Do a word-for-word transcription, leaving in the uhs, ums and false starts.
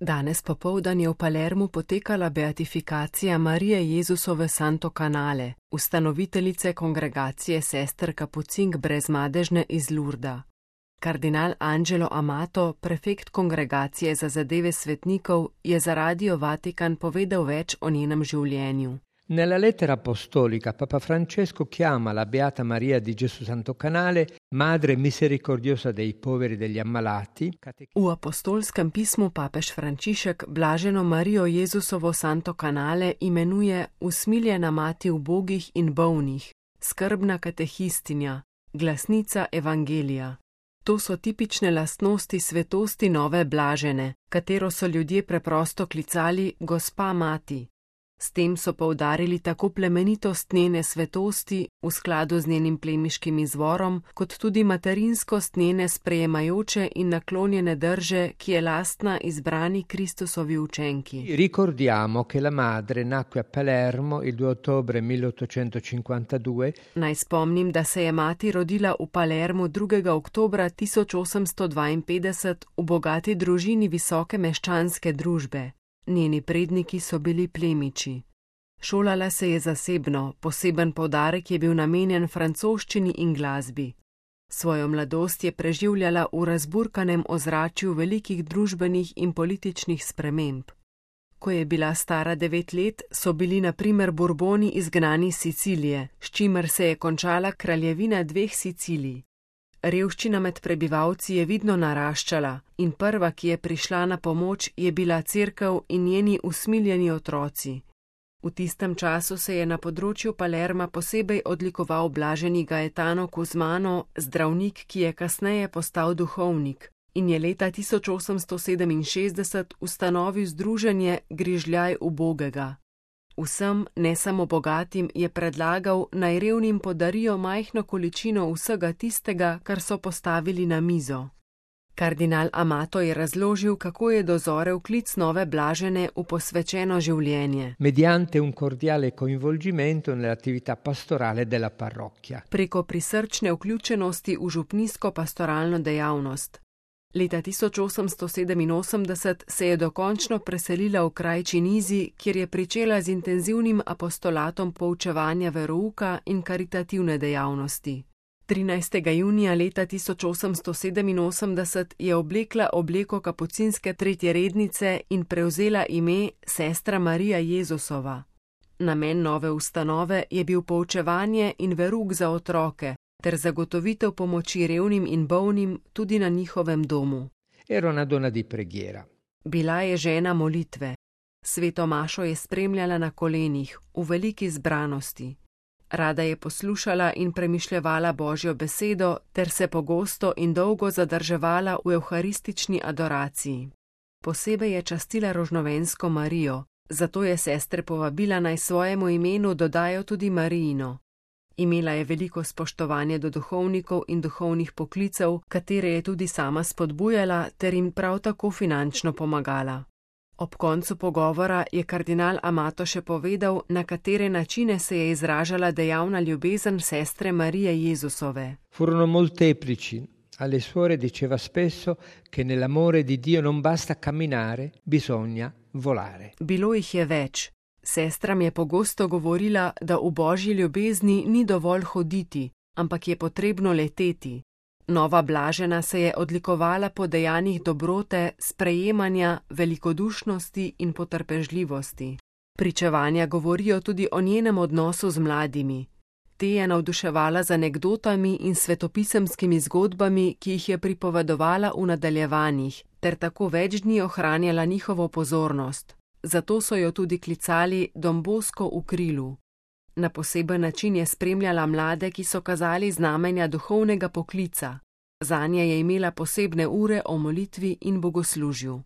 Danes popoldan je v Palermu potekala beatifikacija Marije Jezusove Santo Canale, ustanoviteljice kongregacije sester Kapucink Brezmadežne iz Lurda. Kardinal Angelo Amato, prefekt kongregacije za zadeve svetnikov, je za Radio Vatikan povedal več o njenem življenju. Nella lettera apostolica Papa Francesco chiama la Beata Maria di Gesù Santo Canale Madre misericordiosa dei poveri e degli ammalati. V apostolskem pismu papež Frančišek blaženo Marijo Jezusovo Santo Canale imenuje usmiljena mati ubogih in bolnih, skrbna katehistinja, glasnica evangelija. To so tipične lastnosti svetosti nove blažene, katero so ljudje preprosto klicali gospa mati. S tem so poudarili tako plemenitost njene svetosti v skladu z njenim plemiškim izvorom, kot tudi materinskost njene sprejemajoče in naklonjene drže, ki je lastna izbrani Kristusovi učenki. Ricordiamo che la madre nacque a Palermo il due ottobre milleottocentocinquantadue. Naj spomnim, da se je mati rodila v Palermu drugega oktobra tisoč osemsto dvainpetdeset v bogati družini visoke meščanske družbe. Njeni predniki so bili plemiči. Šolala se je zasebno, poseben poudarek je bil namenjen francoščini in glasbi. Svojo mladost je preživljala v razburkanem ozračju velikih družbenih in političnih sprememb. Ko je bila stara devet let, so bili na primer Burboni izgnani iz Sicilije, s čimer se je končala kraljevina dveh Sicilij. Revščina med prebivalci je vidno naraščala in prva, ki je prišla na pomoč, je bila cerkev in njeni usmiljeni otroci. V tistem času se je na področju Palerma posebej odlikoval blaženi Gaetano Cusmano, zdravnik, ki je kasneje postal duhovnik in je leta tisoč osemsto sedeminšestdeset ustanovil združenje Grižljaj ubogega. Vsem, ne samo bogatim, je predlagal, naj revnim podarijo majhno količino vsega tistega, kar so postavili na mizo. Kardinal Amato je razložil, kako je dozorel klic nove blažene v posvečeno življenje. Mediante un cordiale coinvolgimento nell'attività pastorale della parrocchia. Preko prisrčne vključenosti v župnijsko pastoralno dejavnost. Leta tisoč osemsto sedeminosemdeset se je dokončno preselila v kraj Činizi, kjer je pričela z intenzivnim apostolatom poučevanja verouka in karitativne dejavnosti. trinajstega junija leta tisoč osemsto sedeminosemdeset je oblekla obleko kapucinske tretjerednice in prevzela ime sestra Marija Jezusova. Namen nove ustanove je bil poučevanje in verouk za otroke, ter zagotovitev pomoči revnim in bolnim tudi na njihovem domu. Era una donna di preghiera. Bila je žena molitve. Sveto mašo je spremljala na kolenih, v veliki zbranosti. Rada je poslušala in premišljevala Božjo besedo, ter se pogosto in dolgo zadrževala v evharistični adoraciji. Posebej je častila rožnovensko Marijo, zato je sestre povabila, naj svojemu imenu dodajo tudi Marijino. Imela je veliko spoštovanje do duhovnikov in duhovnih poklicev, katere je tudi sama spodbujala ter jim prav tako finančno pomagala. Ob koncu pogovora je kardinal Amato še povedal, na katere načine se je izražala dejavna ljubezen sestre Marije Jezusove. Furono molteplici. Alle suore diceva spesso che nell'amore di Dio non basta camminare, bisogna volare. Bilo jih je več. Sestra mi je pogosto govorila, da v Božji ljubezni ni dovolj hoditi, ampak je potrebno leteti. Nova blažena se je odlikovala po dejanjih dobrote, sprejemanja, velikodušnosti in potrpežljivosti. Pričevanja govorijo tudi o njenem odnosu z mladimi. Te je navduševala z anekdotami in svetopisemskimi zgodbami, ki jih je pripovedovala v nadaljevanjih, ter tako več dni ohranjala njihovo pozornost. Zato so jo tudi klicali Don Bosco v krilu. Na poseben način je spremljala mlade, ki so kazali znamenja duhovnega poklica. Zanje je imela posebne ure o molitvi in bogoslužju.